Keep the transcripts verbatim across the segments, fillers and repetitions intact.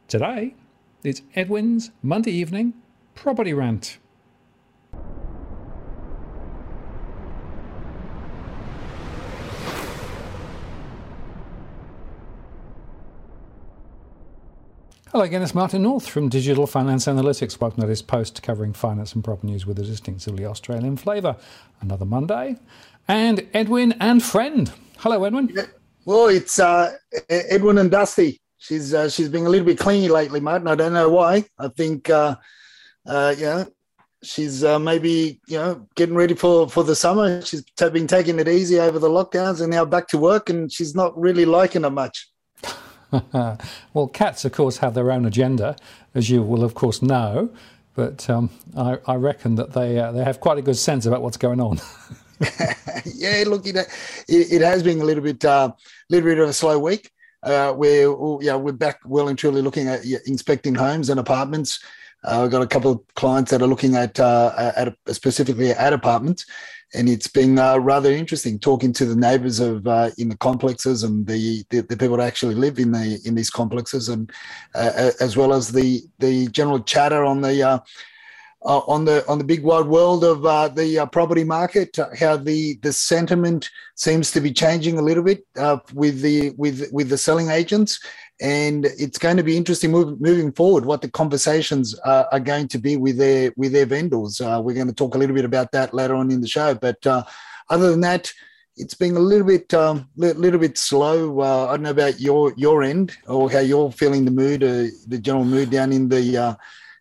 Today, it's Edwin's Monday evening property rant. Hello again, it's Martin North from Digital Finance Analytics. Welcome to this post covering finance and property news with a distinctively Australian flavour. Another Monday. And Edwin and friend. Hello, Edwin. Yeah. Well, it's uh, Edwin and Dusty. She's uh, she's been a little bit clingy lately, Martin. I don't know why. I think, uh, uh, you know, she's uh, maybe, you know, getting ready for, for the summer. She's been taking it easy over the lockdowns and now back to work, and she's not really liking it much. Well, cats, of course, have their own agenda, as you will, of course, know. But um, I, I reckon that they uh, they have quite a good sense about what's going on. Yeah, look, it, it has been a little bit, uh, little bit of a slow week. Uh, where yeah, we're back well and truly looking at yeah, inspecting homes and apartments. Uh, I've got a couple of clients that are looking at uh, at specifically at apartments, and it's been uh, rather interesting talking to the neighbours of uh, in the complexes and the, the the people that actually live in the in these complexes, and uh, as well as the the general chatter on the. Uh, Uh, on the on the big wide world of uh, the uh, property market, uh, how the the sentiment seems to be changing a little bit uh, with the with with the selling agents, and it's going to be interesting move, moving forward what the conversations uh, are going to be with their with their vendors. Uh, we're going to talk a little bit about that later on in the show, but uh, other than that, it's been a little bit um, little, little bit slow. Uh, I don't know about your your end or how you're feeling the mood, uh, the general mood down in the. Uh,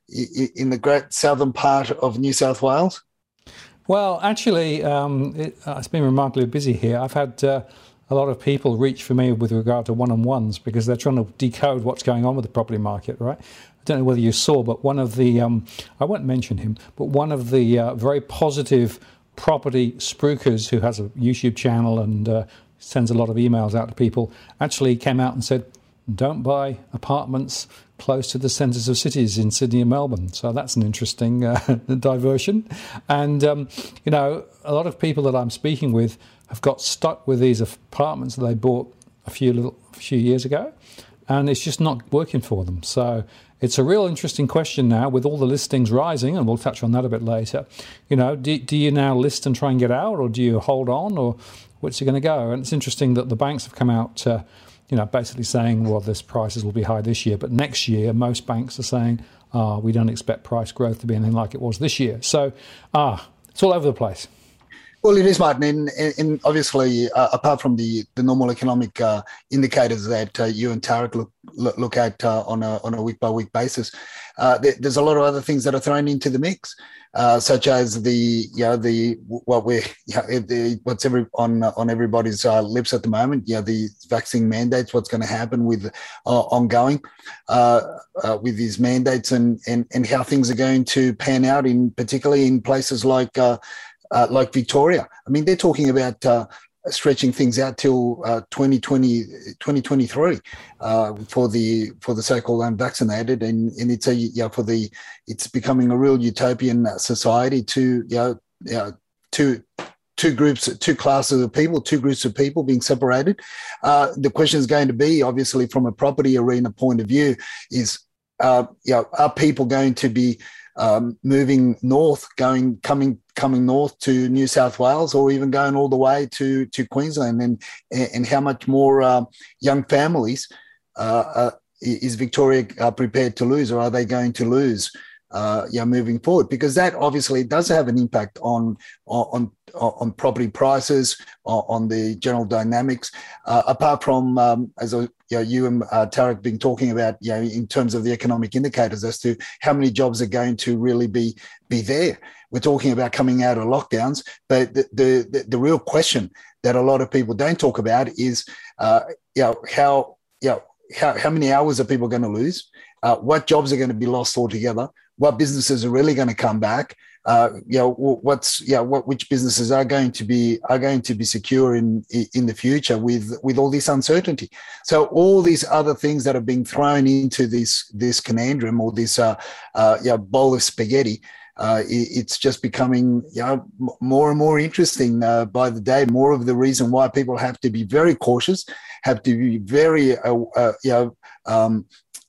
in the great southern part of New South Wales? Well, actually, um, it, uh, it's been remarkably busy here. I've had uh, a lot of people reach for me with regard to one-on-ones because they're trying to decode what's going on with the property market, right? I don't know whether you saw, but one of the, um, I won't mention him, but one of the uh, very positive property spruikers who has a YouTube channel and uh, sends a lot of emails out to people actually came out and said, don't buy apartments close to the centres of cities in Sydney and Melbourne. So that's an interesting uh, diversion. And, um, you know, a lot of people that I'm speaking with have got stuck with these apartments that they bought a few little a few years ago, and it's just not working for them. So it's a real interesting question now with all the listings rising, and we'll touch on that a bit later. You know, do, do you now list and try and get out, or do you hold on, or what's it going to go? And it's interesting that the banks have come out uh, you know, basically saying, well, this prices will be high this year, but next year, most banks are saying, ah, we don't expect price growth to be anything like it was this year. So, ah, it's all over the place. Well, it is, Martin, and, and obviously, uh, apart from the, the normal economic uh, indicators that uh, you and Tarek look look at uh, on a on a week by week basis, uh, there, there's a lot of other things that are thrown into the mix, uh, such as the you know the what we're you know, the, what's every on on everybody's uh, lips at the moment. You know, the vaccine mandates, what's going to happen with uh, ongoing uh, uh, with these mandates, and and and how things are going to pan out in particularly in places like. Uh, Uh, like Victoria. I mean, they're talking about uh, stretching things out till uh, twenty twenty, twenty twenty-three uh, for the for the so-called unvaccinated, and, and it's a you know, for the it's becoming a real utopian society to you know, you know two two groups, two classes of people, two groups of people being separated. Uh, the question is going to be, obviously, from a property arena point of view, is uh, you know, are people going to be Um, moving north, going coming coming north to New South Wales, or even going all the way to to Queensland, and and how much more uh, young families uh, uh, is Victoria uh, prepared to lose, or are they going to lose? Uh, yeah, moving forward, because that obviously does have an impact on on on property prices, on the general dynamics. Uh, apart from um, as a, you, know, you and uh, Tarek been talking about, you know, in terms of the economic indicators as to how many jobs are going to really be be there. We're talking about coming out of lockdowns, but the the, the, the real question that a lot of people don't talk about is, uh, you know, how you know how how many hours are people going to lose? Uh, what jobs are going to be lost altogether? What businesses are really going to come back? Uh, you know, what's yeah, what which businesses are going to be are going to be secure in in the future with with all this uncertainty. So all these other things that are being thrown into this this conundrum, or this uh, uh, yeah, bowl of spaghetti. Uh, it, it's just becoming you know, more and more interesting uh, by the day. More of the reason why people have to be very cautious, have to be very uh, uh, you know, um,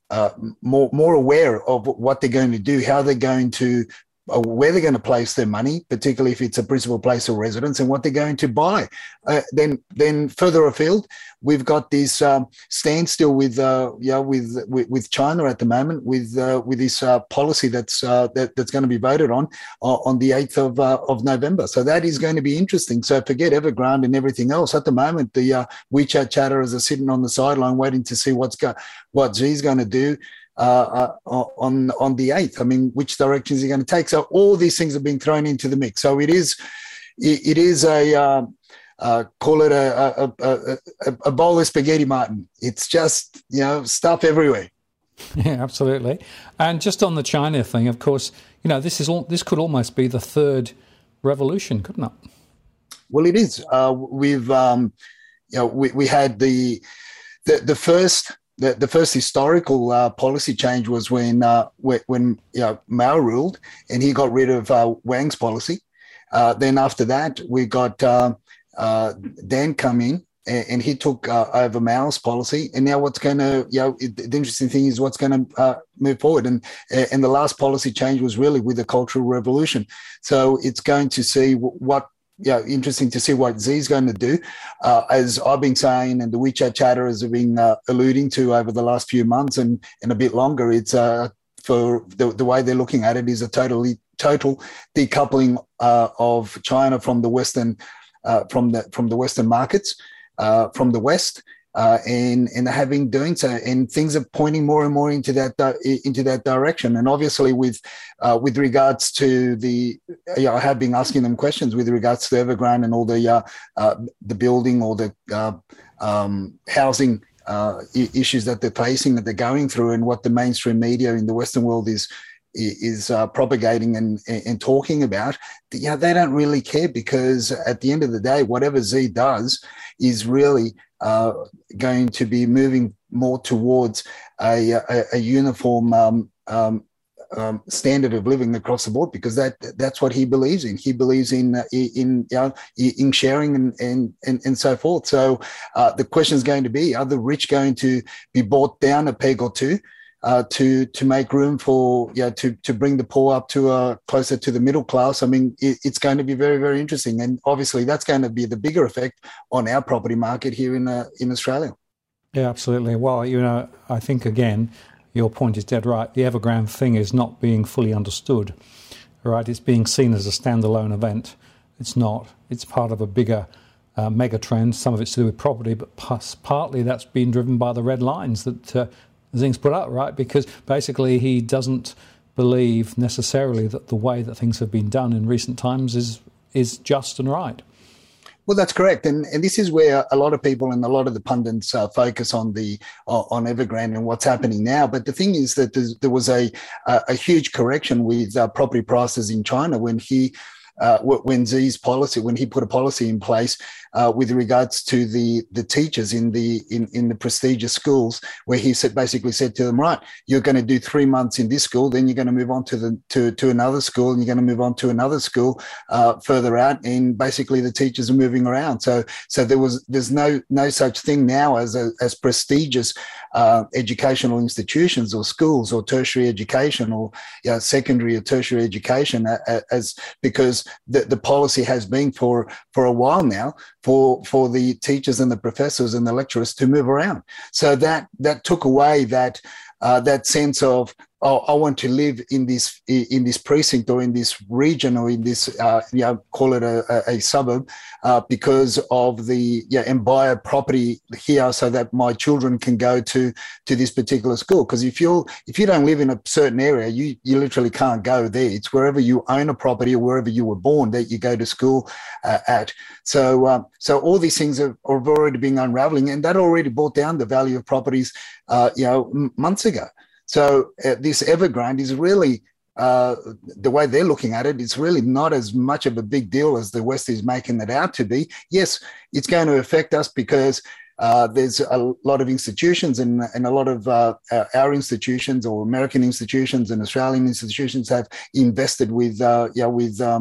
uh, more more aware of what they're going to do, how they're going to uh, where they're going to place their money, particularly if it's a principal place of residence, and what they're going to buy. Uh, then, then further afield, we've got this um, standstill with, uh, yeah, with, with with China at the moment, with uh, with this uh, policy that's uh, that, that's going to be voted on uh, on the eighth of uh, of November. So that is going to be interesting. So forget Evergrande and everything else. At the moment, the uh, WeChat chatterers are sitting on the sideline waiting to see what's go- what Xi's going to do. Uh, uh, on on the eighth. I mean, which direction is he going to take? So all these things have been thrown into the mix. So it is, it, it is a uh, uh, call it a a, a a a bowl of spaghetti, Martin. It's just, you know, stuff everywhere. Yeah, absolutely. And just on the China thing, of course, you know, this is all, this could almost be the third revolution, couldn't it? Well, it is. Uh, we've um, you know, we we had the the the first. The, the first historical uh, policy change was when uh, when you know, Mao ruled, and he got rid of uh, Wang's policy. Uh, then after that, we got uh, uh, Dan come in, and, and he took uh, over Mao's policy. And now, what's going to, you know, it, the interesting thing is what's going to uh, move forward. And and the last policy change was really with the Cultural Revolution. So it's going to see what. Yeah, interesting to see what Xi's going to do. Uh, as I've been saying, and the WeChat chatterers have been uh, alluding to over the last few months and, and a bit longer, it's uh, for the, the way they're looking at it is a totally total decoupling uh, of China from the Western uh, from the from the Western markets, uh, from the West. Uh, and and having doing so, and things are pointing more and more into that uh, into that direction. And obviously, with uh, with regards to the, you know, I have been asking them questions with regards to Evergrande and all the uh, uh, the building or the uh, um, housing uh, issues that they're facing, that they're going through, and what the mainstream media in the Western world is is uh, propagating and, and talking about. Yeah, they don't really care, because at the end of the day, whatever Xi does is really uh, going to be moving more towards a, a, a uniform um, um, um, standard of living across the board, because that that's what he believes in. He believes in uh, in you know, in sharing and and and, and so forth. So uh, the question is going to be: are the rich going to be brought down a peg or two? Uh, to to make room for, yeah, to to bring the poor up to uh, closer to the middle class? I mean, it, it's going to be very, very interesting, and obviously that's going to be the bigger effect on our property market here in uh, in Australia. Yeah, absolutely. Well, you know, I think again, your point is dead right. The Evergrande thing is not being fully understood, right? It's being seen as a standalone event. It's not. It's part of a bigger uh, mega trend. Some of it's to do with property, but plus, partly that's been driven by the red lines that Uh, Xing's put up, right? Because basically he doesn't believe necessarily that the way that things have been done in recent times is is just and right. Well, that's correct, and and this is where a lot of people and a lot of the pundits uh, focus on the uh, on Evergrande and what's happening now. But the thing is that there was a a, a huge correction with uh, property prices in China when he. Uh, when Xi's policy, when he put a policy in place uh, with regards to the the teachers in the in, in the prestigious schools, where he said basically said to them, right, you're going to do three months in this school, then you're going to move on to the to to another school, and you're going to move on to another school uh, further out, and basically the teachers are moving around. So so there was there's no no such thing now as a, as prestigious uh, educational institutions or schools or tertiary education or, you know, secondary or tertiary education as, as because The, the policy has been for, for a while now for, for the teachers and the professors and the lecturers to move around. So that that took away that uh, that sense of, oh, I want to live in this in this precinct or in this region or in this, uh, you know, call it a, a, a suburb, uh, because of the, yeah, and buy a property here so that my children can go to to this particular school. Because if you if you don't live in a certain area, you you literally can't go there. It's wherever you own a property or wherever you were born that you go to school uh, at. So um, so all these things have, have already been unraveling, and that already brought down the value of properties, uh, you know, m- months ago. So uh, this Evergrande is really, uh, the way they're looking at it, it's really not as much of a big deal as the West is making it out to be. Yes, it's going to affect us because uh, there's a lot of institutions and, and a lot of uh, our institutions or American institutions and Australian institutions have invested with, uh, yeah, with um,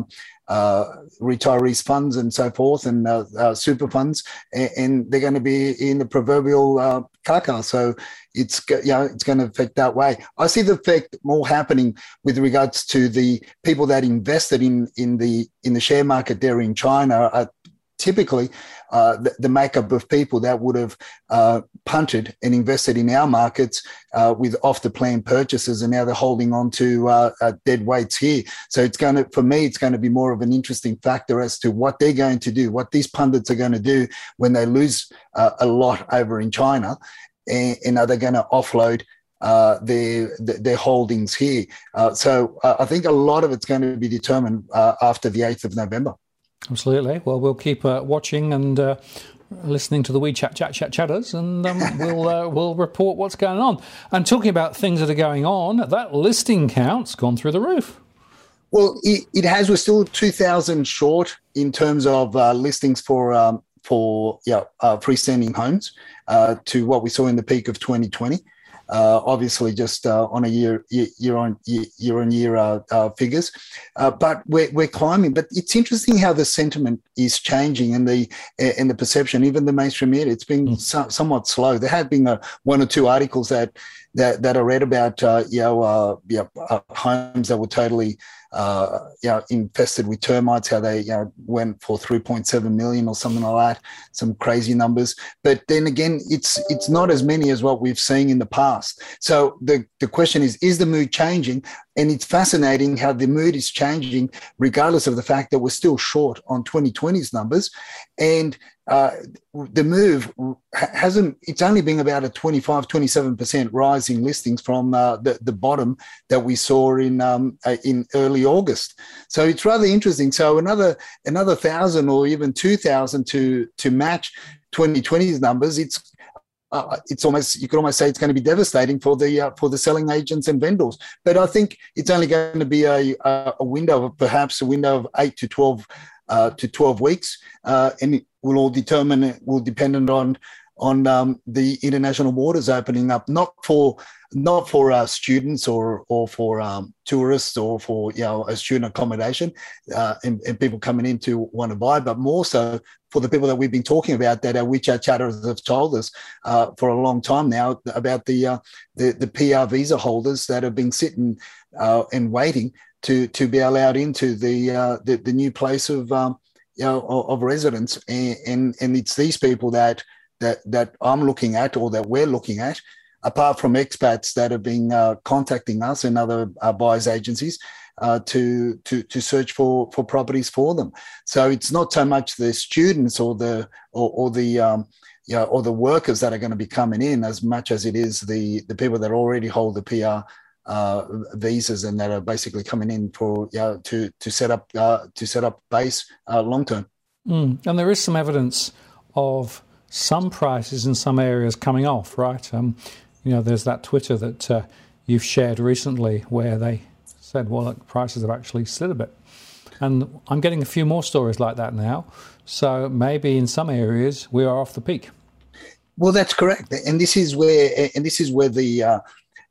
uh, retirees funds and so forth, and uh, uh, super funds, and, and they're going to be in the proverbial uh, caca. So it's you know it's going to affect that way. I see the effect more happening with regards to the people that invested in in the in the share market there in China. Uh, typically uh, the, the makeup of people that would have uh, punted and invested in our markets uh, with off-the-plan purchases, and now they're holding on to uh, uh, dead weights here. So it's going to, for me, it's going to be more of an interesting factor as to what they're going to do, what these pundits are going to do when they lose uh, a lot over in China, and, and are they going to offload Uh, their their holdings here. Uh, so uh, I think a lot of it's going to be determined uh, after the eighth of November. Absolutely. Well, we'll keep uh, watching and uh, listening to the wee chat, chat, chat, chatters, and um, we'll uh, we'll report what's going on. And talking about things that are going on, that listing count's gone through the roof. Well, it, it has. We're still two thousand short in terms of uh, listings for um, for yeah uh, freestanding homes uh, to what we saw in the peak of twenty twenty. Uh, obviously, just uh, on a year, year, year on year, year on year uh, uh, figures, uh, but we're we're climbing. But it's interesting how the sentiment is changing and the and the perception, even the mainstream media. It's been mm. so, somewhat slow. There have been uh, one or two articles that that, that I read about, uh, you know, uh, yeah, uh, homes that were totally, uh, you know, infested with termites. How they, you know, went for three point seven million or something like that. Some crazy numbers. But then again, it's it's not as many as what we've seen in the past. So the the question is: is the mood changing? And it's fascinating how the mood is changing, regardless of the fact that we're still short on twenty twenty's numbers, and uh, the move hasn't. It's only been about a twenty-five, twenty-seven percent rise in listings from uh, the the bottom that we saw in um, in early August. So it's rather interesting. So another another thousand or even two thousand to to match twenty twenty's numbers. It's Uh, it's almost, you could almost say it's going to be devastating for the uh, for the selling agents and vendors. But I think it's only going to be a, a window of perhaps a window of eight to twelve uh, to twelve weeks, uh, and it will all determine. It will depend on on um, the international borders opening up, not for not for uh, students or or for um, tourists or for you know a student accommodation uh, and, and people coming in to want to buy, but more so for the people that we've been talking about, that our WeChat chatters have told us uh, for a long time now about the, uh, the the P R visa holders that have been sitting uh, and waiting to to be allowed into the uh, the, the new place of um, you know of, of residence, and, and and it's these people that that that I'm looking at, or that we're looking at, apart from expats that have been uh, contacting us and other uh, buyers agencies. Uh, to to to search for for properties for them. So it's not so much the students or the or, or the um, you know, or the workers that are going to be coming in, as much as it is the the people that already hold the P R uh, visas and that are basically coming in for you know, to to set up uh, to set up base uh, long term. Mm. And there is some evidence of some prices in some areas coming off, right? Um, you know, there's that Twitter that uh, you've shared recently where they said, well, look, prices have actually slid a bit. And I'm getting a few more stories like that now. So maybe in some areas we are off the peak. Well, that's correct. And this is where and this is where the uh,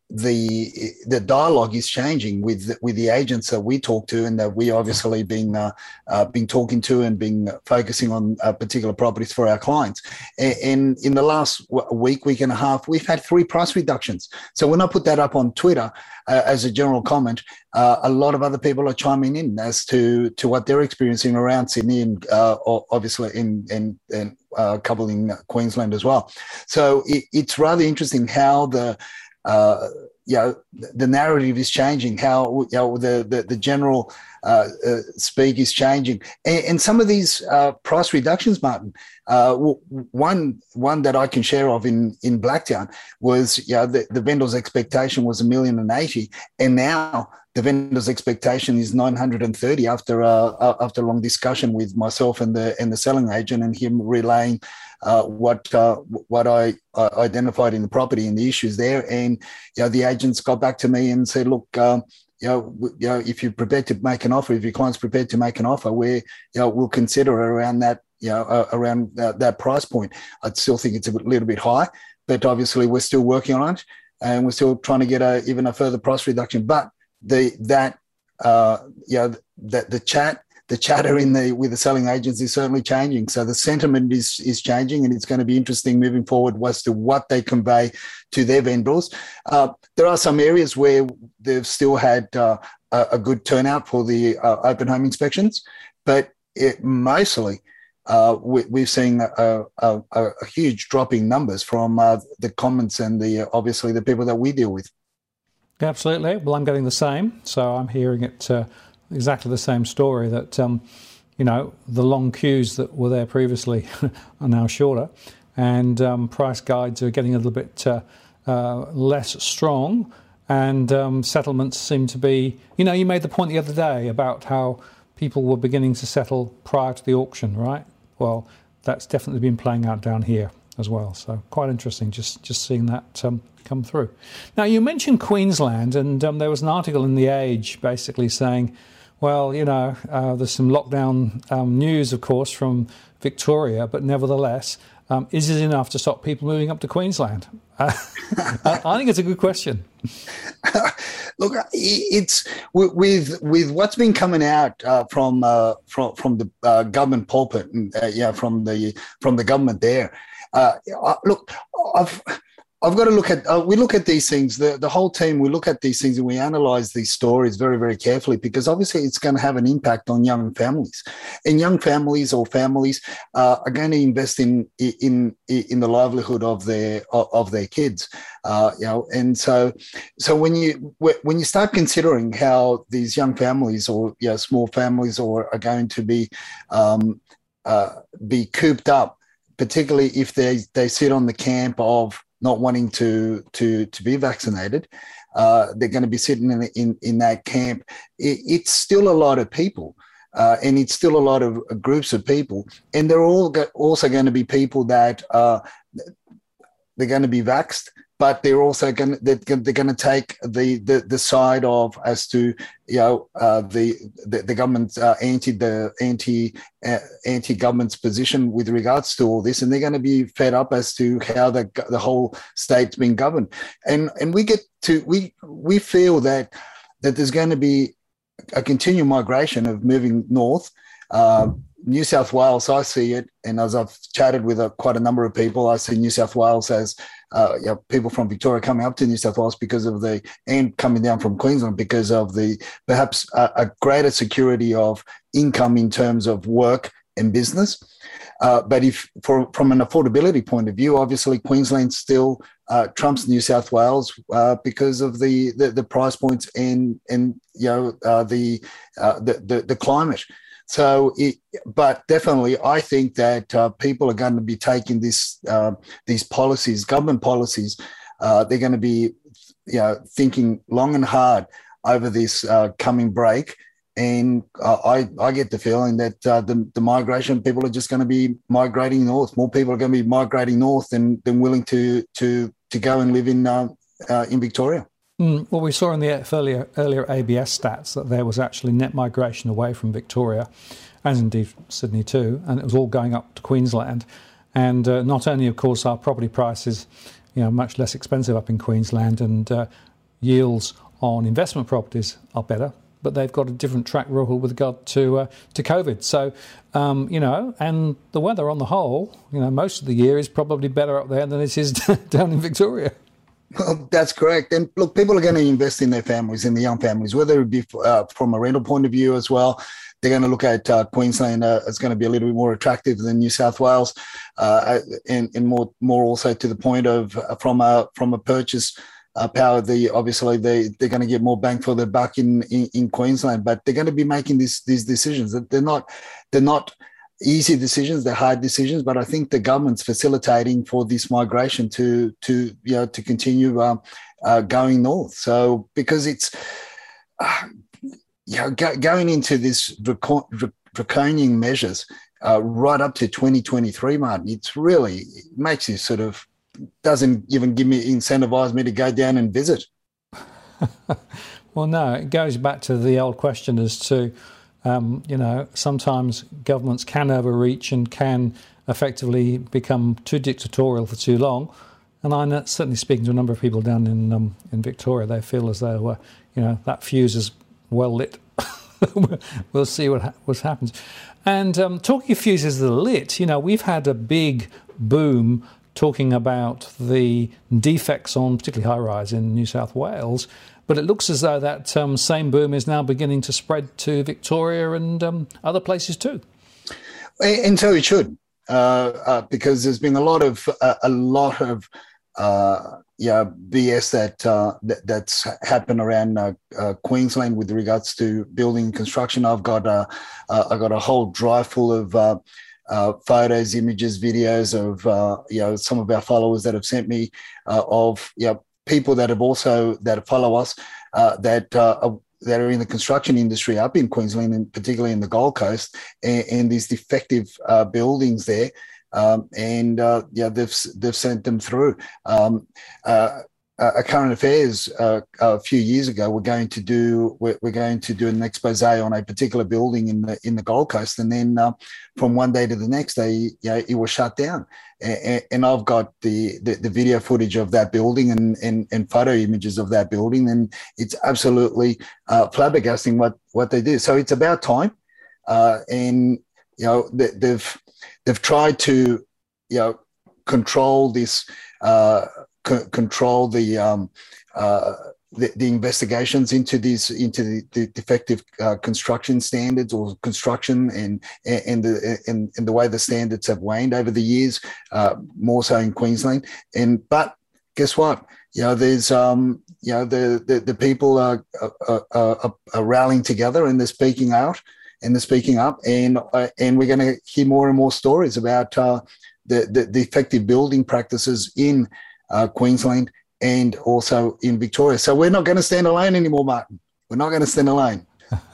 the the dialogue is changing with with the agents that we talk to, and that we obviously been uh, uh, been talking to and been focusing on uh, particular properties for our clients. And, and in the last week, week and a half, we've had three price reductions. So when I put that up on Twitter uh, as a general comment, uh, a lot of other people are chiming in as to to what they're experiencing around Sydney, and uh, obviously in in, in uh, a couple in Queensland as well. So it, it's rather interesting how the Uh, you know, the narrative is changing, how you know the the, the general uh, uh, speak is changing, and, and some of these uh, price reductions, Martin. Uh, one one that I can share of in in Blacktown was, you know, the, the vendor's expectation was a million and eighty, and now the vendor's expectation is nine hundred and thirty after uh, after a long discussion with myself and the and the selling agent, and him relaying Uh, what uh, what I uh, identified in the property and the issues there. And you know, the agents got back to me and said, look, um, you know, w- you know, if you're prepared to make an offer, if your client's prepared to make an offer, we you know we'll consider around that you know uh, around that, that price point. I still think it's a little bit high, but obviously we're still working on it, and we're still trying to get a even a further price reduction. But the that uh, you know that the chat. the chatter in the with the selling agents is certainly changing. So the sentiment is is changing, and it's going to be interesting moving forward as to what they convey to their vendors. Uh, there are some areas where they've still had uh, a, a good turnout for the uh, open home inspections, but it mostly. Uh, we, we've seen a, a, a, a huge drop in numbers from uh, the comments and the obviously the people that we deal with. Absolutely. Well, I'm getting the same. So I'm hearing it uh, exactly the same story that, um, you know, the long queues that were there previously are now shorter, and um, price guides are getting a little bit uh, uh, less strong, and um, settlements seem to be, you know, you made the point the other day about how people were beginning to settle prior to the auction, right? Well, that's definitely been playing out down here as well. So quite interesting just, just seeing that um, come through. Now, you mentioned Queensland, and um, there was an article in The Age basically saying, well, you know, uh, there's some lockdown um, news, of course, from Victoria, but nevertheless, um, is it enough to stop people moving up to Queensland? Uh, I think it's a good question. Look, it's with with what's been coming out uh, from uh, from from the uh, government pulpit, and uh, yeah, from the from the government there. Uh, look, I've I've got to look at. Uh, we look at these things. The the whole team. We look at these things and we analyse these stories very very carefully, because obviously it's going to have an impact on young families, and young families or families uh, are going to invest in in in the livelihood of their of their kids. Uh, you know, and so so when you when you start considering how these young families or you know, small families or are going to be um, uh, be cooped up, particularly if they they sit on the camp of not wanting to to to be vaccinated, uh, they're going to be sitting in in, in that camp. It, it's still a lot of people, uh, and it's still a lot of uh, groups of people, and they're all go- also going to be people that uh, they're going to be vaxxed, but they're also going to, they're, they're going to take the, the the side of as to you know uh, the, the the government's uh, anti the anti uh, anti government's position with regards to all this, and they're going to be fed up as to how the the whole state's been governed, and and we get to we we feel that that there's going to be a continued migration of moving north. Uh, New South Wales, I see it, and as I've chatted with a, quite a number of people, I see New South Wales as uh, you know, people from Victoria coming up to New South Wales because of the, and coming down from Queensland because of the perhaps a, a greater security of income in terms of work and business. Uh, but if for, from an affordability point of view, obviously Queensland still uh, trumps New South Wales uh, because of the, the the price points and and you know uh, the, uh, the the the climate. So, it, but definitely, I think that uh, people are going to be taking this uh, these policies, government policies. Uh, they're going to be, you know, thinking long and hard over this uh, coming break. And uh, I, I get the feeling that uh, the, the migration, people are just going to be migrating north. More people are going to be migrating north than than willing to to to go and live in uh, uh, in Victoria. Mm, well, we saw in the earlier, earlier A B S stats that there was actually net migration away from Victoria, as indeed Sydney too, and it was all going up to Queensland. And uh, not only, of course, are property prices, you know, much less expensive up in Queensland, and uh, yields on investment properties are better, but they've got a different track record with regard to uh, to COVID. So, um, you know, and the weather on the whole, you know, most of the year is probably better up there than it is down in Victoria. Well, that's correct. And look, people are going to invest in their families, in the young families, whether it be uh, from a rental point of view as well. They're going to look at uh, Queensland uh, as going to be a little bit more attractive than New South Wales, uh, and, and more more also to the point of uh, from a from a purchase uh, power. The obviously they they're going to get more bang for their buck in, in, in Queensland, but they're going to be making these these decisions. They're not they're not. easy decisions, they're hard decisions, but I think the government's facilitating for this migration to to you know to continue um, uh, going north. So because it's uh, you know go, going into this draconian measures uh, right up to twenty twenty-three, Martin, it's really it makes you sort of doesn't even give me incentivize me to go down and visit. Well, no, it goes back to the old question as to. Um, you know, sometimes governments can overreach and can effectively become too dictatorial for too long. And I'm certainly speaking to a number of people down in um, in Victoria. They feel as though, uh, you know, that fuse is well lit. we'll see what ha- what happens. And um, talking of fuses that are lit, you know, we've had a big boom talking about the defects on particularly high-rise in New South Wales, but it looks as though that um, same boom is now beginning to spread to Victoria and um, other places too. And so it should, uh, uh, because there's been a lot of uh, a lot of uh, yeah B S that, uh, that that's happened around uh, uh, Queensland with regards to building and construction. I've got a uh, I got a whole drive full of uh, uh, photos, images, videos of uh, you know some of our followers that have sent me uh, of you know, people that have also that follow us uh, that uh, are, that are in the construction industry up in Queensland and particularly in the Gold Coast, and, and these defective uh, buildings there. Um, and uh, yeah, they've they've sent them through. Um, uh, a current affairs uh, a few years ago, we're going to do we're, we're going to do an expose on a particular building in the in the Gold Coast, and then uh, from one day to the next day, you know, it was shut down. And, and I've got the, the the video footage of that building and and, and photo images of that building, and it's absolutely uh, flabbergasting what what they do. So it's about time, uh, and you know they, they've. They've tried to, you know, control this, uh, c- control the, um, uh, the the investigations into these into the, the defective uh, construction standards or construction and and the and, and the way the standards have waned over the years, uh, more so in Queensland. And but guess what? You know, there's um, you know the the, the people are, are, are, are rallying together and they're speaking out. And they're speaking up, and uh, and we're going to hear more and more stories about uh, the, the the effective building practices in uh, Queensland and also in Victoria. So we're not going to stand alone anymore, Martin. We're not going to stand alone.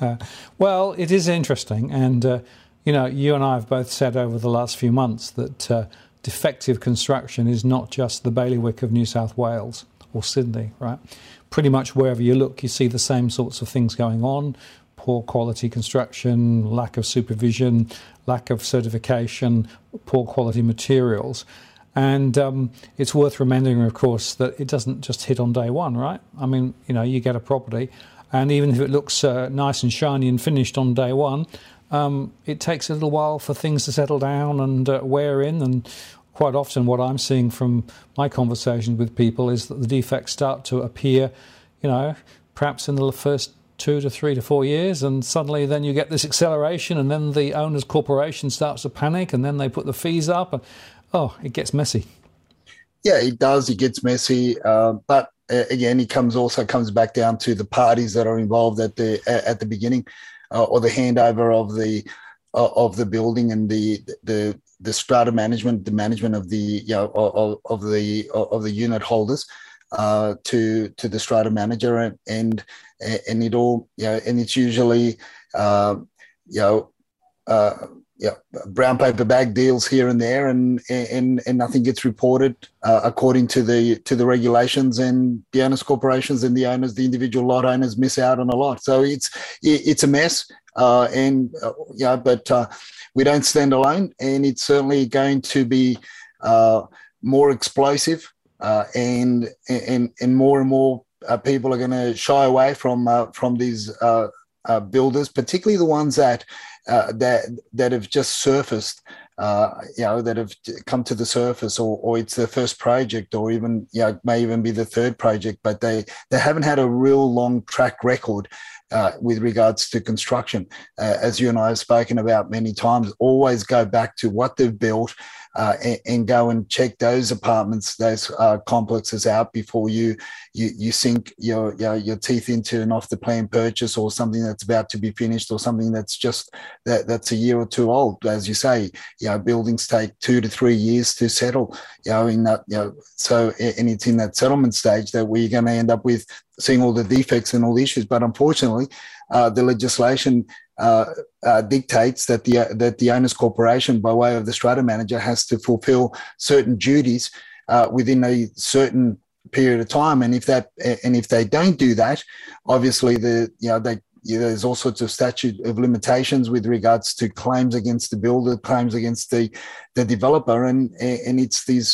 Well, it is interesting, and uh, you know, you and I have both said over the last few months that uh, defective construction is not just the bailiwick of New South Wales or Sydney, right? Pretty much wherever you look, you see the same sorts of things going on. Poor quality construction, lack of supervision, lack of certification, poor quality materials. And um, it's worth remembering, of course, that it doesn't just hit on day one, right? I mean, you know, you get a property, and even if it looks uh, nice and shiny and finished on day one, um, it takes a little while for things to settle down and uh, wear in. And quite often what I'm seeing from my conversations with people is that the defects start to appear, you know, perhaps in the first two to three to four years, and suddenly then you get this acceleration, and then the owner's corporation starts to panic, and then they put the fees up, and oh, it gets messy. Yeah, it does. It gets messy, uh, but uh, again, it comes also comes back down to the parties that are involved at the at the beginning, uh, or the handover of the uh, of the building and the the the strata management, the management of the you know of, of the of the unit holders. Uh, to to the strata manager, and and and it all you know, and it's usually uh, you know uh, yeah brown paper bag deals here and there, and and and nothing gets reported uh, according to the to the regulations, and the owners corporations and the owners, the individual lot owners, miss out on a lot. So it's it's a mess, uh, and uh, yeah, but uh, we don't stand alone, and it's certainly going to be uh, more explosive. Uh, and and and more and more uh, people are going to shy away from uh, from these uh, uh, builders, particularly the ones that uh, that that have just surfaced, uh, you know, that have come to the surface, or or it's their first project, or even you know, it may even be the third project, but they they haven't had a real long track record uh, with regards to construction. Uh, as you and I have spoken about many times, always go back to what they've built. Uh, and, and go and check those apartments, those uh, complexes out before you you you sink your, your your teeth into an off-the-plan purchase, or something that's about to be finished, or something that's just that that's a year or two old. As you say, you know, buildings take two to three years to settle. You know, in that you know, so and it's in that settlement stage that we're going to end up with seeing all the defects and all the issues. But unfortunately, uh, the legislation. Uh, uh, dictates that the uh, that the owners corporation, by way of the strata manager, has to fulfil certain duties uh, within a certain period of time, and if that and if they don't do that, obviously the you know they you know, there's all sorts of statute of limitations with regards to claims against the builder, claims against the the developer, and and it's these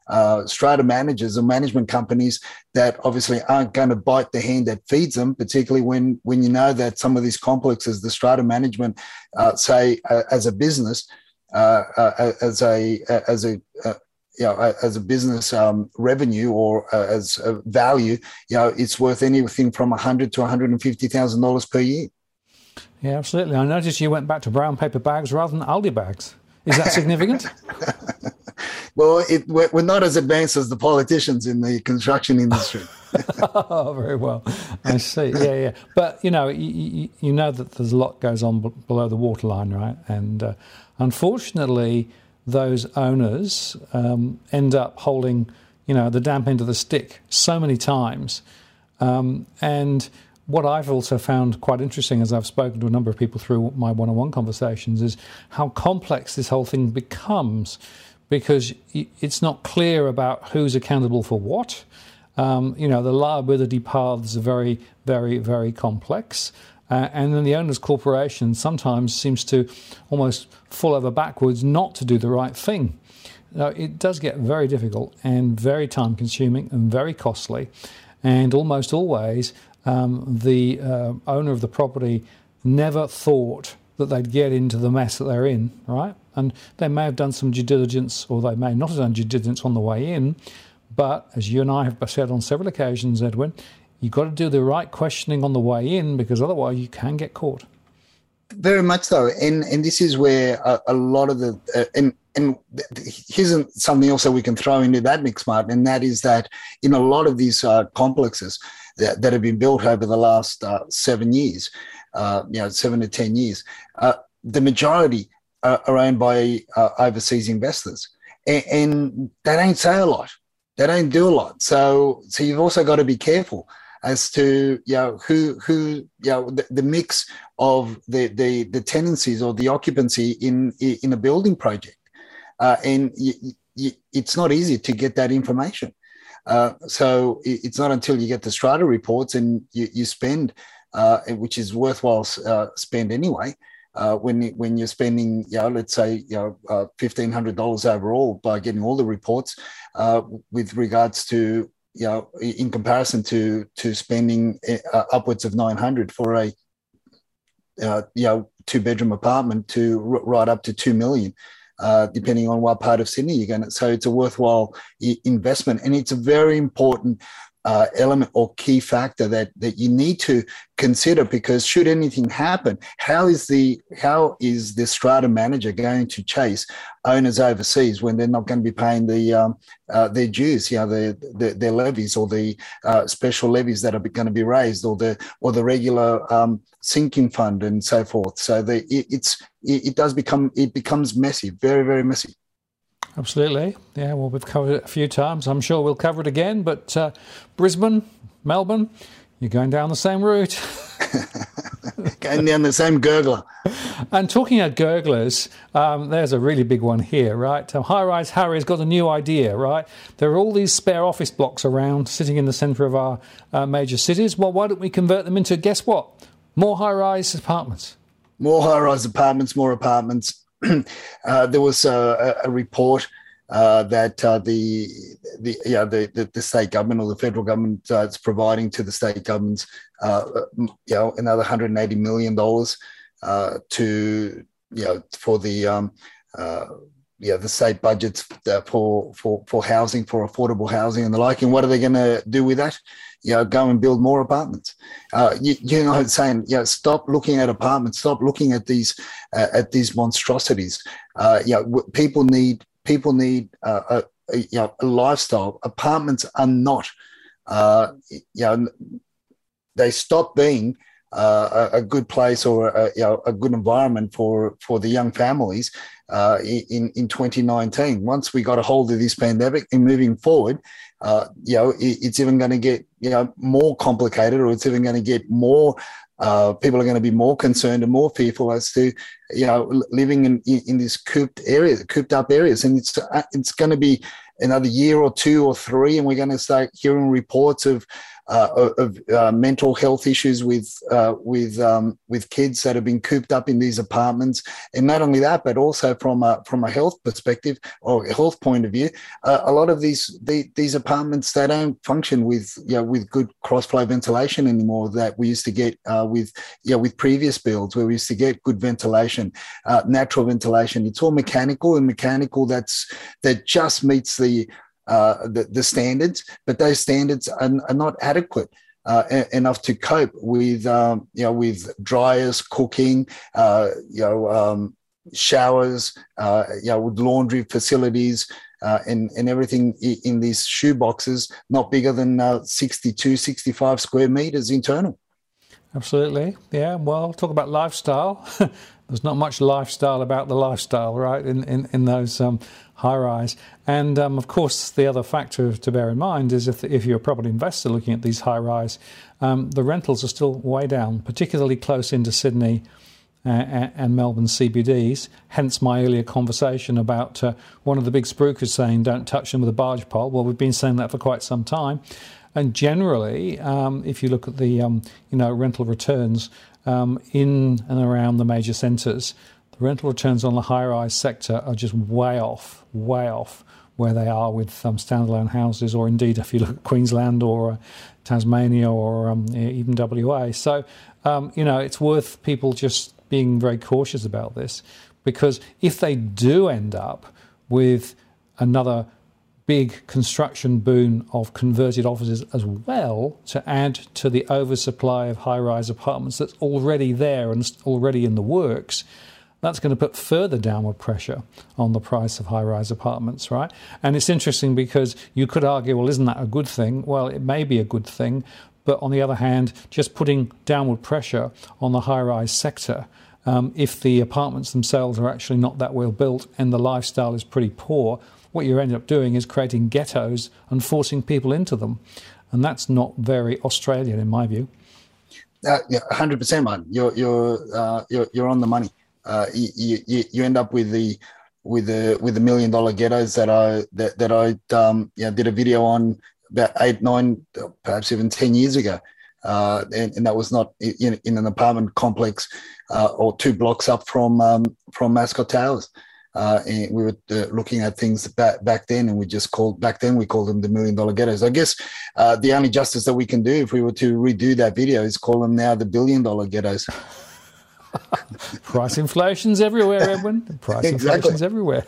uh, strata managers or management companies that obviously aren't going to bite the hand that feeds them, particularly when, when you know that some of these complexes, the strata management, uh, say, uh, as a business, uh, uh, as a, as a, uh, you know, as a business um, revenue or uh, as a value, you know, it's worth anything from one hundred to one hundred fifty thousand dollars per year. Yeah, absolutely. I noticed you went back to brown paper bags rather than Aldi bags. Is that significant? Well, it, we're not as advanced as the politicians in the construction industry. Oh, very well. I see. Yeah, yeah. But, you know, you, you know that there's a lot goes on b- below the waterline, right? And uh, unfortunately, those owners um, end up holding, you know, the damp end of the stick so many times. Um, and what I've also found quite interesting, as I've spoken to a number of people through my one-on-one conversations, is how complex this whole thing becomes, because it's not clear about who's accountable for what. Um, you know, the liability paths are very, very, very complex. Uh, and then the owner's corporation sometimes seems to almost fall over backwards not to do the right thing. Now, it does get very difficult and very time-consuming and very costly. And almost always, um, the uh, owner of the property never thought that they'd get into the mess that they're in, right? And they may have done some due diligence, or they may not have done due diligence on the way in. But as you and I have said on several occasions, Edwin, you've got to do the right questioning on the way in, because otherwise you can get caught. Very much so. And and this is where a, a lot of the, uh, and, and here's something else that we can throw into that mix, Martin, and that is that in a lot of these uh, complexes that, that have been built over the last uh, seven years, uh, you know, seven to ten years, uh, the majority are, are owned by uh, overseas investors. And, and they don't say a lot. They don't do a lot. So, so you've also got to be careful as to, you know, who, who, you know, the, the mix of the, the, the tenancies or the occupancy in, in a building project. Uh, and you, you, it's not easy to get that information. Uh, so it's not until you get the strata reports and you, you spend, uh, which is worthwhile uh, spend anyway, uh, when when you're spending, you know, let's say, you know, uh, fifteen hundred dollars overall by getting all the reports uh, with regards to, you know, in comparison to to spending uh, upwards of nine hundred for a uh, you know two bedroom apartment to r- right up to two million. Uh, depending on what part of Sydney you're going to. So it's a worthwhile I- investment, and it's a very important uh, element or key factor that that you need to consider, because should anything happen, how is the how is the strata manager going to chase owners overseas when they're not going to be paying the um, uh, their dues, you know, their their, their levies or the uh, special levies that are going to be raised, or the or the regular um, sinking fund and so forth. So the it, it's it, it does become it becomes messy, very very messy. Absolutely. Yeah, well, we've covered it a few times. I'm sure we'll cover it again. But uh, Brisbane, Melbourne, you're going down the same route. Going down the same gurgler. And talking of gurglers, um, there's a really big one here, right? Um, High Rise Harry's got a new idea, right? There are all these spare office blocks around sitting in the centre of our uh, major cities. Well, why don't we convert them into, guess what? More high-rise apartments. More high-rise apartments, more apartments. uh, there was a, a report uh, that uh, the the yeah the, the the state government or the federal government uh, is providing to the state governments, uh, you know, another one hundred eighty million dollars uh, to you know for the um, uh, yeah the state budgets for for for housing, for affordable housing and the like. And what are they going to do with that? You know, go and build more apartments. Uh, you, you know, saying, you know, stop looking at apartments, stop looking at these uh, at these monstrosities. Uh, you know, w- people need people need uh, a, a, you know a lifestyle. Apartments are not, uh, you know, they stop being uh, a, a good place or a, you know a good environment for for the young families uh, in in twenty nineteen. Once we got a hold of this pandemic and moving forward. Uh, you know, it, it's even going to get, you know, more complicated, or it's even going to get more, uh, people are going to be more concerned and more fearful as to, you know, living in, in, in these cooped areas, cooped up areas. And it's, uh, it's going to be another year or two or three, and we're going to start hearing reports of, uh, of uh, mental health issues with uh, with um, with kids that have been cooped up in these apartments, and not only that, but also from a from a health perspective or a health point of view, uh, a lot of these the, these apartments, they don't function with you know, with good cross flow ventilation anymore that we used to get uh, with you know, with previous builds, where we used to get good ventilation, uh, natural ventilation. It's all mechanical, and mechanical that's that just meets the Uh, the, the standards, but those standards are, are not adequate uh, enough to cope with, um, you know, with dryers, cooking, uh, you know, um, showers, uh, you know, with laundry facilities, uh, and, and everything in these shoe boxes, not bigger than uh, sixty-two, sixty-five square meters internal. Absolutely. Yeah. Well, talk about lifestyle. There's not much lifestyle about the lifestyle, right, in, in, in those um, high-rise. And, um, of course, the other factor to bear in mind is if, if you're a property investor looking at these high-rise, um, the rentals are still way down, particularly close into Sydney uh, and Melbourne C B Ds, hence my earlier conversation about uh, one of the big spruikers saying don't touch them with a barge pole. Well, we've been saying that for quite some time. And generally, um, if you look at the um, you know rental returns um, in and around the major centres, the rental returns on the high-rise sector are just way off, way off where they are with um, standalone houses, or indeed if you look at Queensland or uh, Tasmania or um, even W A. So, um, you know, it's worth people just being very cautious about this, because if they do end up with another big construction boom of converted offices as well to add to the oversupply of high-rise apartments that's already there and already in the works, that's going to put further downward pressure on the price of high-rise apartments, right? And it's interesting because you could argue, well, isn't that a good thing? Well, it may be a good thing, but on the other hand, just putting downward pressure on the high-rise sector, um, if the apartments themselves are actually not that well built and the lifestyle is pretty poor, what you end up doing is creating ghettos and forcing people into them. And that's not very Australian, in my view. Uh, yeah, one hundred percent, man. You're, you're, uh, you're, you're on the money. Uh, you, you, you end up with the with the with the million dollar ghettos that I that, that I um, you know, did a video on about eight, nine, perhaps even ten years ago. Uh, and, and that was not in, in an apartment complex uh, or two blocks up from um, from Mascot Towers. Uh, and we were uh, looking at things back, back then, and we just called back then we called them the million dollar ghettos. I guess uh, the only justice that we can do if we were to redo that video is call them now the billion dollar ghettos. Price inflation's everywhere, Edwin. Price Exactly. inflation's everywhere.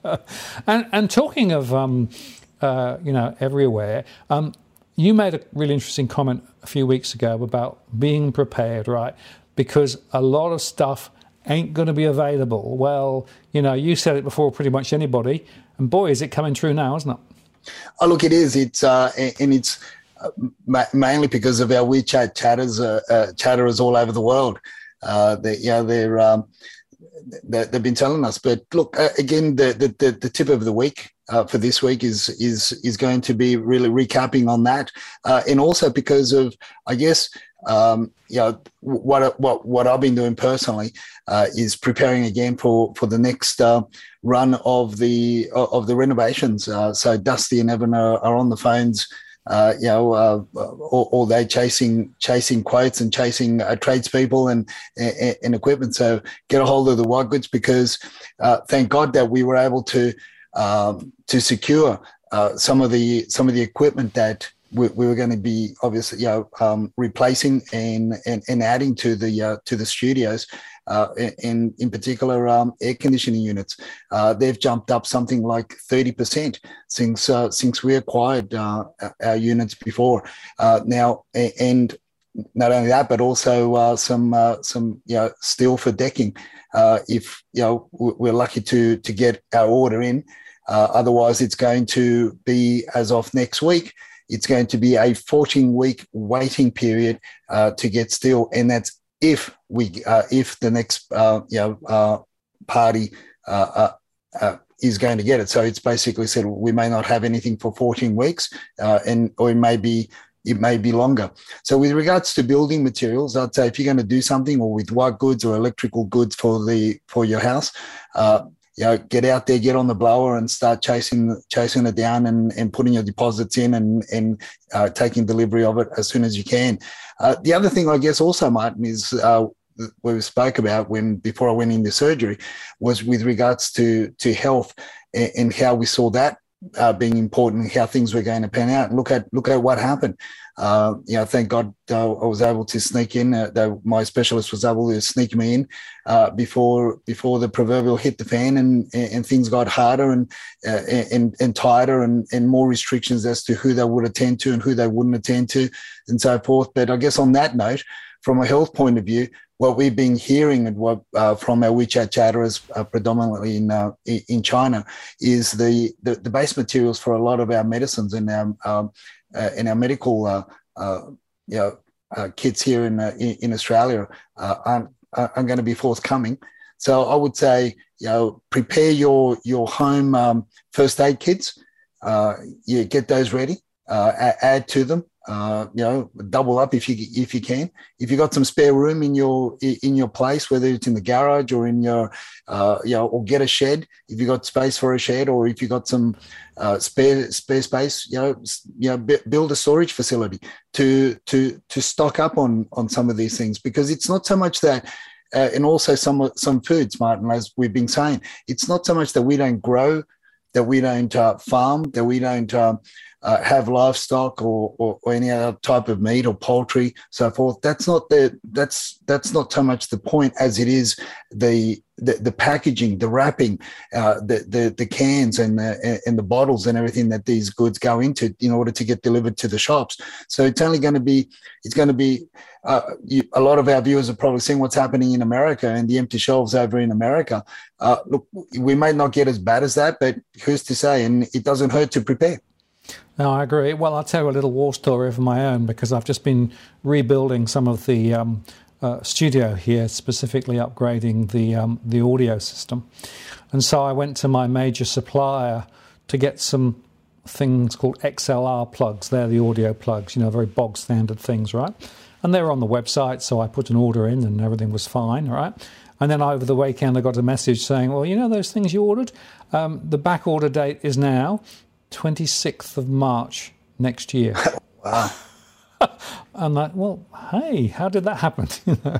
and and talking of um, uh, you know everywhere, um, you made a really interesting comment a few weeks ago about being prepared, right? Because a lot of stuff ain't going to be available. Well, you know, you said it before, pretty much anybody, and boy, is it coming true now, isn't it? Oh, look, it is. It's uh, and it's uh, ma- mainly because of our WeChat chatters, uh, uh, chatterers all over the world. Uh, they, you know, they're um, they, they've been telling us. But look, uh, again, the, the the tip of the week uh, for this week is is is going to be really recapping on that, uh, and also because of, I guess, um, you know, what what what I've been doing personally uh, is preparing again for for the next uh, run of the of the renovations. Uh, so Dusty and Evan are, are on the phones. Uh, you know, uh, all, all day chasing chasing quotes and chasing uh, tradespeople and, and and equipment. So get a hold of the white goods, because uh, thank God that we were able to um, to secure uh, some of the some of the equipment that we, we were going to be obviously, you know, um, replacing and, and and adding to the uh, to the studios. Uh, in in particular, um, air conditioning units, uh, they've jumped up something like thirty percent since uh, since we acquired uh, our units before. Uh, now, and not only that, but also uh, some uh, some you know steel for decking. Uh, if you know we're lucky to to get our order in, uh, otherwise it's going to be, as of next week, it's going to be a fourteen week waiting period uh, to get steel, and that's if we, uh, if the next, uh, you know, uh, party uh, uh, uh, is going to get it. So it's basically said we may not have anything for fourteen weeks, uh, and or it may be it may be longer. So with regards to building materials, I'd say if you're going to do something, or with white goods or electrical goods for the for your house, uh, you know, get out there, get on the blower and start chasing chasing it down and, and putting your deposits in and, and uh, taking delivery of it as soon as you can. Uh, the other thing, I guess, also, Martin, is uh, what we spoke about when before I went into surgery was with regards to, to health and, and how we saw that uh, being important, how things were going to pan out. And look at look at what happened. Uh, you know, thank God uh, I was able to sneak in. Uh, the, my specialist was able to sneak me in uh, before before the proverbial hit the fan, and and things got harder and uh, and and tighter, and and more restrictions as to who they would attend to and who they wouldn't attend to, and so forth. But I guess on that note, from a health point of view, what we've been hearing and what uh, from our WeChat chatterers, uh, predominantly in uh, in China, is the, the the base materials for a lot of our medicines and our um, uh, in our medical uh, uh, you know uh, kits here in uh, in Australia uh, aren't aren't going to be forthcoming. So I would say, you know, prepare your your home um, first aid kits. Uh, you get those ready. Uh, add to them. Uh, you know, double up if you if you can. If you got some spare room in your in your place, whether it's in the garage or in your, uh, you know, or get a shed. If you got space for a shed, or if you got some uh, spare spare space, you know, you know, b- build a storage facility to to to stock up on on some of these things, because it's not so much that. Uh, and also some some foods, Martin, as we've been saying, it's not so much that we don't grow, that we don't uh, farm, that we don't um, uh, have livestock or, or, or any other type of meat or poultry, so forth. That's not the that's that's not so much the point as it is the the, the packaging, the wrapping, uh, the, the the cans and the and the bottles and everything that these goods go into in order to get delivered to the shops. So it's only going to be it's going to be. Uh, you, a lot of our viewers have probably seen what's happening in America and the empty shelves over in America. Uh, look, we may not get as bad as that, but who's to say? And it doesn't hurt to prepare. No, I agree. Well, I'll tell you a little war story of my own, because I've just been rebuilding some of the um, uh, studio here, specifically upgrading the um, the audio system. And so I went to my major supplier to get some things called X L R plugs. They're the audio plugs, you know, very bog standard things, right? And they were on the website, so I put an order in and everything was fine, right? And then over the weekend I got a message saying, well, you know those things you ordered? Um, the back order date is now twenty-sixth of March next year. Wow. I'm like, well, hey, how did that happen?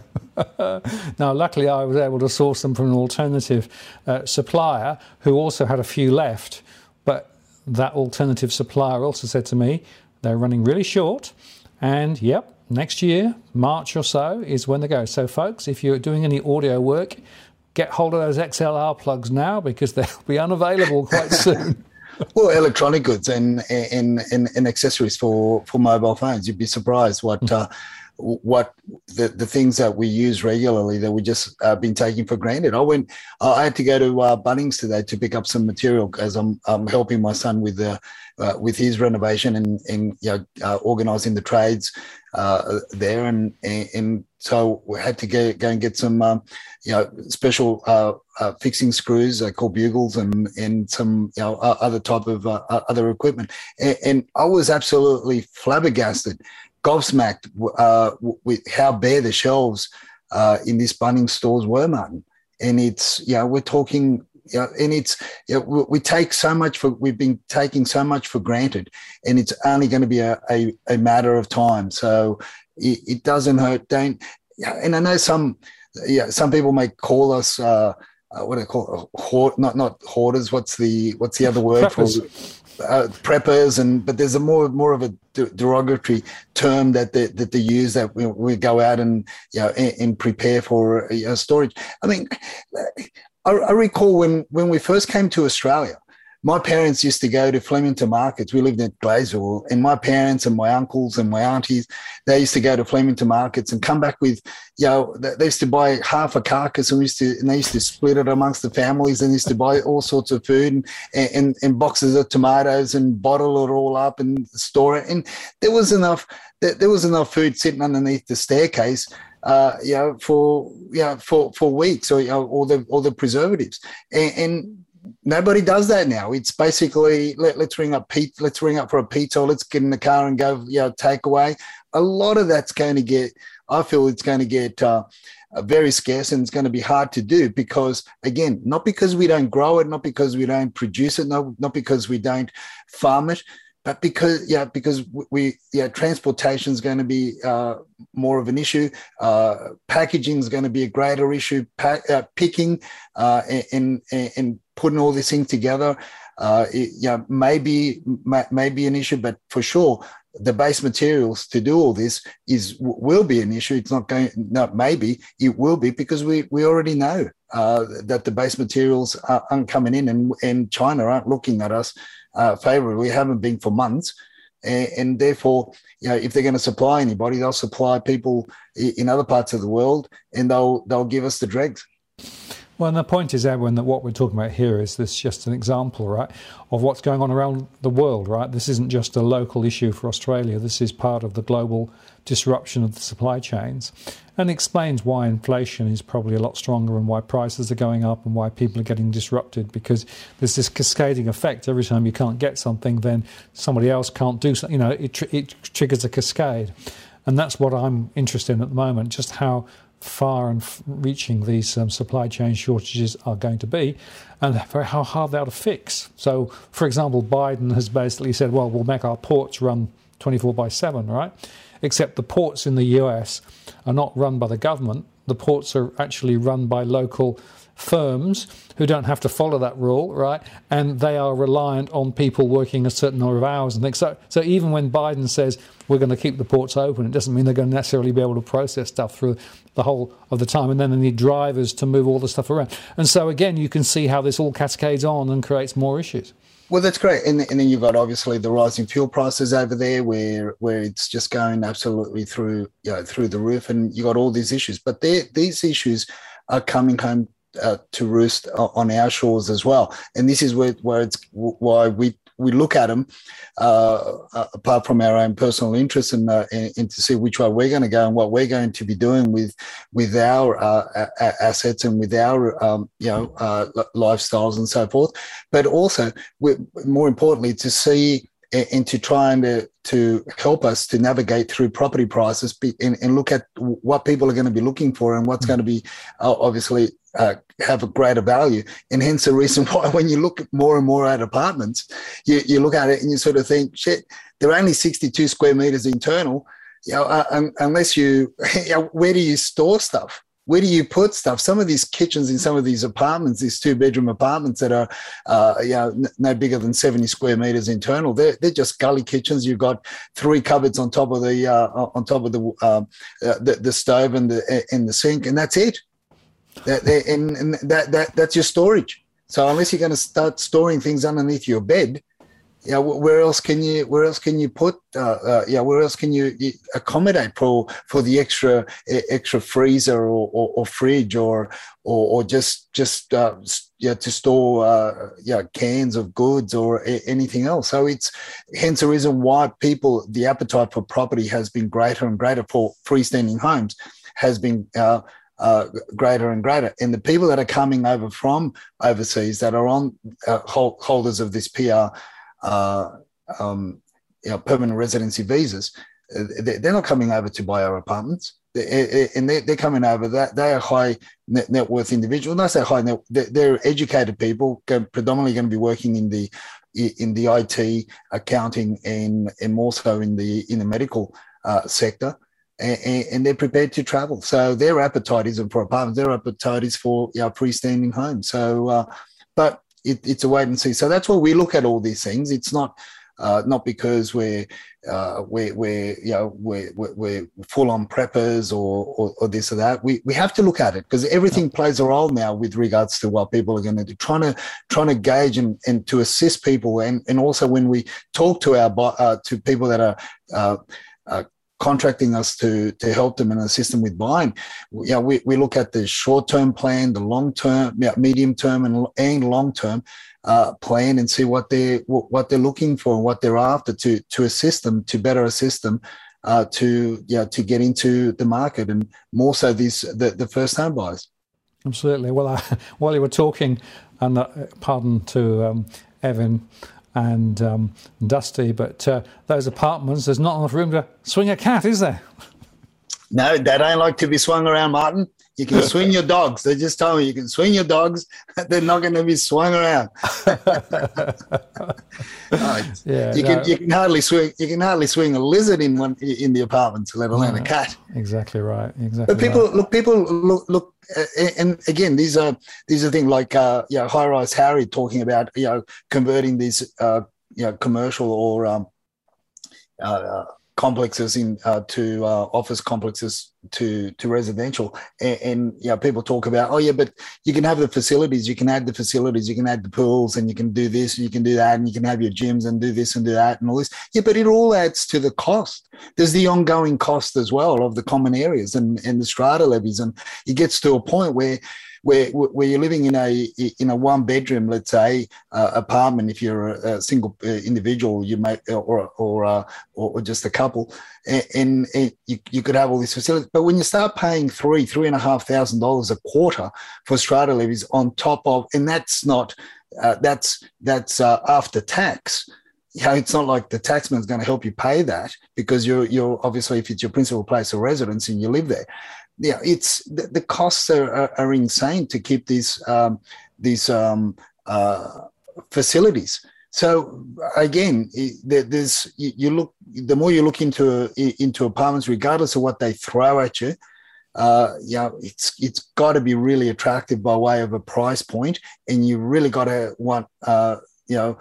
Now, luckily I was able to source them from an alternative uh, supplier who also had a few left, but that alternative supplier also said to me, they're running really short, and yep, next year, March or so, is when they go. So, folks, if you're doing any audio work, get hold of those X L R plugs now, because they'll be unavailable quite soon. Well, electronic goods and and, and and accessories for, for mobile phones. You'd be surprised what uh, what the, the things that we use regularly that we just uh, been taking for granted. I went. I had to go to uh, Bunnings today to pick up some material, as I'm I'm helping my son with the. Uh, with his renovation and, and you know, uh, organising the trades uh, there, and, and and so we had to go, go and get some um, you know special uh, uh, fixing screws uh, called bugles and and some you know other type of uh, other equipment, and, and I was absolutely flabbergasted, gobsmacked uh, with how bare the shelves uh, in this Bunnings stores were, Martin. And it's you know we're talking. Yeah, and it's you know, we take so much for we've been taking so much for granted, and it's only going to be a, a, a matter of time. So it, it doesn't hurt. Don't. And I know some, yeah, some people may call us uh, uh, what do they call it? Hoard, not not hoarders. What's the what's the other word Preppers. for uh, preppers? And but there's a more more of a derogatory term that they, that they use, that we, we go out and you know and, and prepare for you know, storage. I mean. I recall when, when we first came to Australia, my parents used to go to Flemington markets. We lived in Gladesville, and my parents and my uncles and my aunties, they used to go to Flemington markets and come back with, you know, they used to buy half a carcass, and we used to, and they used to split it amongst the families, and used to buy all sorts of food and, and, and boxes of tomatoes and bottle it all up and store it. And there was enough, there was enough food sitting underneath the staircase. Uh, you know, for you know, for for weeks, or you know, all the all the preservatives, and, and nobody does that now. It's basically let, let's ring up pizza, let's ring up for a pizza, or let's get in the car and go, you know, take away. A lot of that's going to get. I feel it's going to get uh, uh, very scarce, and it's going to be hard to do because, again, not because we don't grow it, not because we don't produce it, no, not because we don't farm it, but because, yeah, because we, yeah, transportation is going to be uh, more of an issue. Uh, packaging is going to be a greater issue. Pa- uh, picking uh, and, and and putting all these things together, uh, it, yeah, maybe may, may be an issue, but for sure, the base materials to do all this is will be an issue. It's not going, not maybe, it will be, because we we already know uh, that the base materials aren't coming in, and and China aren't looking at us Uh, favorably. We haven't been for months, and, and therefore, you know, if they're going to supply anybody, they'll supply people in other parts of the world, and they'll they'll give us the dregs. Well, and the point is, Edwin, that what we're talking about here is this just an example, right, of what's going on around the world, right? This isn't just a local issue for Australia. This is part of the global disruption of the supply chains, and explains why inflation is probably a lot stronger and why prices are going up and why people are getting disrupted, because there's this cascading effect. Every time you can't get something, then somebody else can't do something. You know, it, tr- it triggers a cascade. And that's what I'm interested in at the moment, just how far and f- reaching these um, supply chain shortages are going to be, and how hard they are to fix. So, for example, Biden has basically said, well, we'll make our ports run twenty-four by seven, right? Except the ports in the U S are not run by the government. The ports are actually run by local firms who don't have to follow that rule, right? And they are reliant on people working a certain number of hours and things. So, so even when Biden says we're going to keep the ports open, it doesn't mean they're going to necessarily be able to process stuff through the whole of the time. And then they need drivers to move all the stuff around. And so, again, you can see how this all cascades on and creates more issues. Well, that's great. And, and then you've got, obviously, the rising fuel prices over there where where it's just going absolutely through, you know, through the roof, and you got all these issues. But these issues are coming home uh, to roost on our shores as well. And this is where, where it's why we we look at them, uh, uh, apart from our own personal interests, and, uh, and, and to see which way we're going to go and what we're going to be doing with with our uh, assets and with our um, you know uh, lifestyles and so forth. But also, more importantly, to see and to try and to, to help us to navigate through property prices and, and look at what people are going to be looking for and what's going to be uh, obviously uh, have a greater value. And hence the reason why when you look more and more at apartments, you, you look at it and you sort of think, shit, they're only sixty-two square meters internal. You know, uh, unless you, you know, where do you store stuff? Where do you put stuff? Some of these kitchens in some of these apartments, these two-bedroom apartments that are, uh, you know, n- no bigger than seventy square meters internal, they're they're just gully kitchens. You've got three cupboards on top of the uh, on top of the, uh, the the stove and the and the sink, and that's it. That and, and that that that's your storage. So unless you're going to start storing things underneath your bed, yeah, where else can you where else can you put uh, uh, yeah where else can you accommodate for for the extra extra freezer or, or, or fridge or or, or just just uh, yeah to store uh, yeah cans of goods or a- anything else. So it's hence the reason why people, the appetite for property has been greater and greater for freestanding homes has been uh, uh, greater and greater. And the people that are coming over from overseas that are on uh, hold, holders of this P R Uh, um, you know, permanent residency visas, they're not coming over to buy our apartments, and they're coming over. That they are high net, net worth individuals. When I say high net, they're educated people, predominantly going to be working in the in the I T, accounting, and and more so in the in the medical uh, sector, and, and they're prepared to travel. So their appetite isn't for apartments; their appetite is for you know, freestanding homes. So, uh, but It, it's a wait and see. So that's why we look at all these things. It's not uh, not because we're uh, we're, we're you know we're, we're full on preppers or, or or this or that. We we have to look at it because everything plays a role now with regards to what people are going to do. Trying to trying to gauge and, and to assist people, and and also when we talk to our uh, to people that are uh, uh, contracting us to to help them and assist them with buying. You know, we, we look at the short-term plan, the long-term, yeah, medium-term and, and long-term uh, plan and see what they what they're looking for and what they're after to to assist them, to better assist them uh, to yeah to get into the market, and more so these the, the first home buyers. Absolutely. Well, I, while you were talking, and uh, pardon to um, Evan and um, Dusty, but uh, those apartments, there's not enough room to swing a cat, is there? No, they don't like to be swung around, Martin. You can swing your dogs. They just told me you can swing your dogs. They're not going to be swung around. Right. Yeah, you no. can you can hardly swing you can hardly swing a lizard in one in the apartments, let alone no, a cat. Exactly right. Exactly. But people right. look. People look. Look. Uh, and again, these are these are things like uh, you know, High Rise Harry talking about you know converting these uh, you know commercial or um, uh, complexes in uh, to uh, office complexes to to residential, and, and you know, people talk about, oh yeah, but you can have the facilities, you can add the facilities, you can add the pools, and you can do this, and you can do that, and you can have your gyms and do this and do that and all this. Yeah, but it all adds to the cost. There's the ongoing cost as well of the common areas and, and the strata levies, and it gets to a point where where where you're living in a in a one bedroom, let's say, uh, apartment. If you're a, a single uh, individual, you may or or uh, or just a couple, and, and, and you, you could have all these facilities. But when you start paying three three and a half thousand dollars a quarter for strata levies on top of, and that's not uh, that's that's uh, after tax. You know, it's not like the taxman's going to help you pay that, because you're you're obviously, if it's your principal place of residence and you live there. Yeah, it's the, the costs are, are, are insane to keep these um, these um, uh, facilities. So again, there's you, you look the more you look into into apartments, regardless of what they throw at you, uh, you know, it's it's got to be really attractive by way of a price point, and you really got to want uh, you know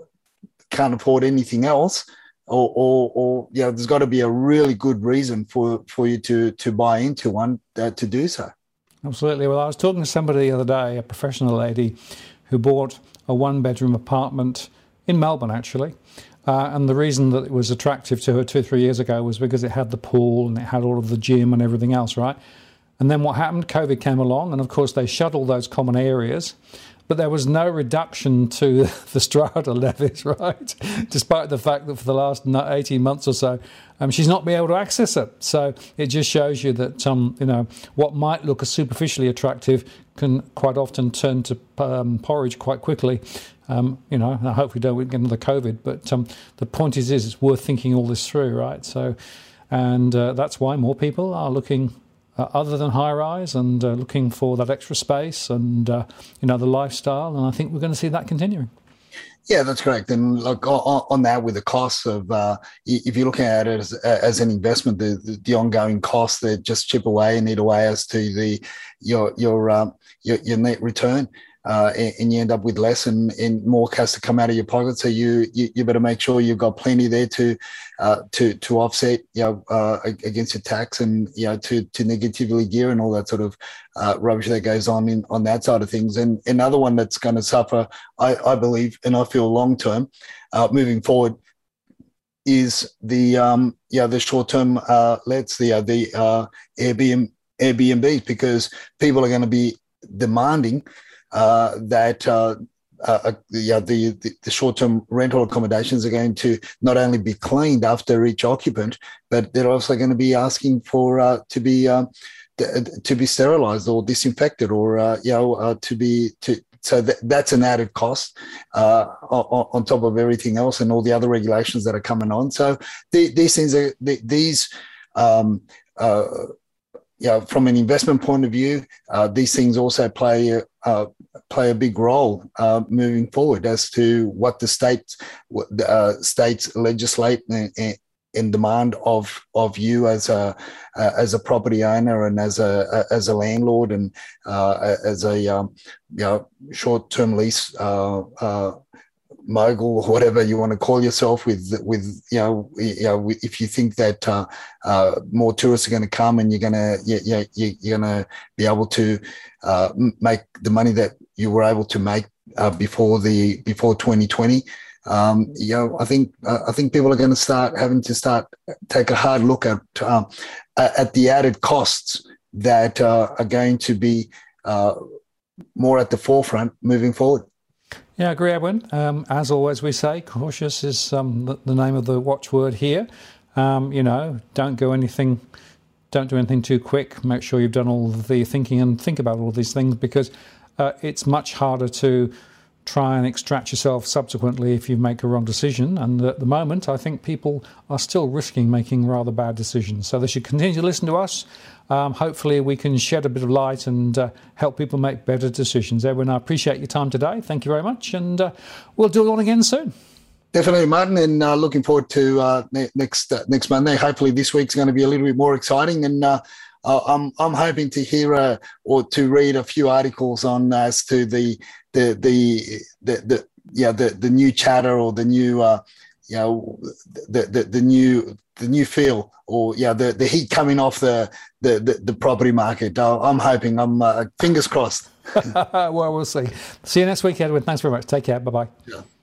can't afford anything else. Or, or, or, you know, there's got to be a really good reason for, for you to to buy into one uh, to do so. Absolutely. Well, I was talking to somebody the other day, a professional lady, who bought a one-bedroom apartment in Melbourne, actually. Uh, and the reason that it was attractive to her two or three years ago was because it had the pool and it had all of the gym and everything else, right? And then what happened? COVID came along, and of course they shut all those common areas. But there was no reduction to the strata levies, right? Despite the fact that for the last eighteen months or so, um, she's not been able to access it. So it just shows you that, um, you know, what might look as superficially attractive can quite often turn to um, porridge quite quickly. Um, you know, I hope we don't get another COVID. But um, the point is, is it's worth thinking all this through, right? So, and uh, that's why more people are looking Uh, other than high-rise and uh, looking for that extra space and, uh, you know, the lifestyle. And I think we're going to see that continuing. Yeah, that's correct. And like on, on that, with the costs of, uh, if you're looking at it as, as an investment, the, the, the ongoing costs that just chip away and eat away as to the your your um, your, your net return. Uh, and, and you end up with less, and, and more has to come out of your pocket. So you, you you better make sure you've got plenty there to uh, to to offset, you know, uh, against your tax, and you know to to negatively gear and all that sort of uh, rubbish that goes on in on that side of things. And another one that's going to suffer, I, I believe, and I feel long term, uh, moving forward, is the um yeah the short term uh, lets the uh, the uh, Airbnb Airbnb because people are going to be demanding. Uh, that uh, uh, yeah, the, the, the short-term rental accommodations are going to not only be cleaned after each occupant, but they're also going to be asking for uh, to be uh, to be sterilised or disinfected, or uh, you know uh, to be to. So that, that's an added cost uh, on, on top of everything else and all the other regulations that are coming on. So the, these things are the, these. Um, uh, Yeah, from an investment point of view, uh, these things also play a, uh, play a big role uh, moving forward as to what the states uh, states legislate and, and demand of of you as a uh, as a property owner and as a as a landlord and uh, as a um, you know short term lease. Uh, uh, mogul or whatever you want to call yourself, with with you know you know if you think that uh, uh, more tourists are going to come and you're going to you, you, you're going to be able to uh, make the money that you were able to make uh, before the before twenty twenty. Um, you know, I think uh, I think people are going to start having to start take a hard look at um, at the added costs that uh, are going to be uh, more at the forefront moving forward. Yeah, I agree, Edwin. Um, as always, we say cautious is um, the, the name of the watchword here. Um, you know, don't go anything, don't do anything too quick. Make sure you've done all the thinking and think about all these things, because uh, it's much harder to try and extract yourself subsequently if you make a wrong decision. And at the moment, I think people are still risking making rather bad decisions. So they should continue to listen to us. Um, hopefully we can shed a bit of light and uh, help people make better decisions. Edwin, I appreciate your time today. Thank you very much. And uh, we'll do it all again soon. Definitely, Martin, and uh, looking forward to uh, ne- next uh, next Monday. Hopefully this week's going to be a little bit more exciting, and uh, uh, I'm I'm hoping to hear uh, or to read a few articles on uh, as to the the the the, the yeah the, the new chatter or the new uh, you know the, the the new the new feel or yeah the, the heat coming off the the the, the property market. Uh, I'm hoping. I'm uh, fingers crossed. Well, we'll see. See you next week, Edwin. Thanks very much. Take care. Bye bye. Yeah.